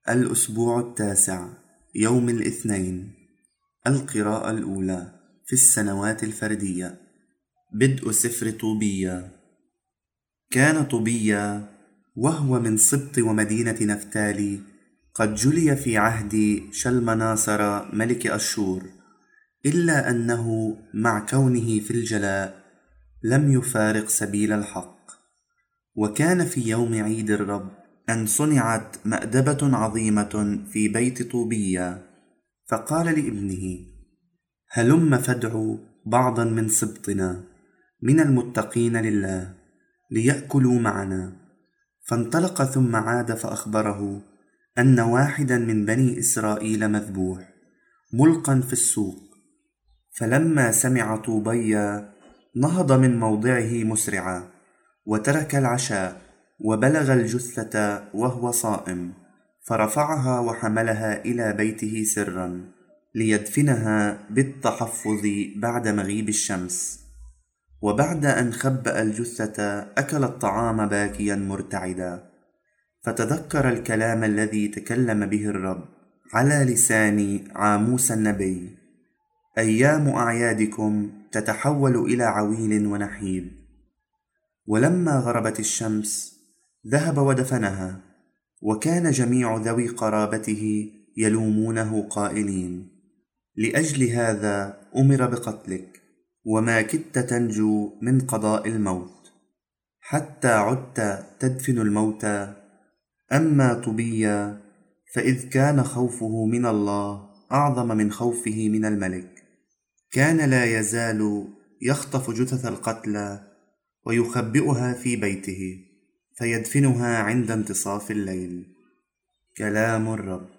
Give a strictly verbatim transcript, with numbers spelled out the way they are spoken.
الأسبوع التاسع، يوم الاثنين. القراءة الأولى في السنوات الفردية. بدء سفر طوبيا. كان طوبيا وهو من سبط ومدينة نفتالي قد جلي في عهد شلمناصر ملك أشور، إلا أنه مع كونه في الجلاء لم يفارق سبيل الحق. وكان في يوم عيد الرب أن صنعت مأدبة عظيمة في بيت طوبيا، فقال لابنه: هلم فادعوا بعضا من سبطنا من المتقين لله ليأكلوا معنا. فانطلق ثم عاد فأخبره أن واحدا من بني إسرائيل مذبوح ملقا في السوق. فلما سمع طوبيا نهض من موضعه مسرعا وترك العشاء وبلغ الجثة وهو صائم، فرفعها وحملها إلى بيته سرا ليدفنها بالتحفظ بعد مغيب الشمس. وبعد أن خبأ الجثة أكل الطعام باكيا مرتعدا، فتذكر الكلام الذي تكلم به الرب على لسان عاموس النبي: أيام أعيادكم تتحول إلى عويل ونحيب. ولما غربت الشمس ذهب ودفنها، وكان جميع ذوي قرابته يلومونه قائلين: لأجل هذا أمر بقتلك، وما كدت تنجو من قضاء الموت، حتى عدت تدفن الموتى. أما طوبيا فإذ كان خوفه من الله أعظم من خوفه من الملك، كان لا يزال يخطف جثث القتلى ويخبئها في بيته، فيدفنها عند انتصاف الليل. كلام الرب.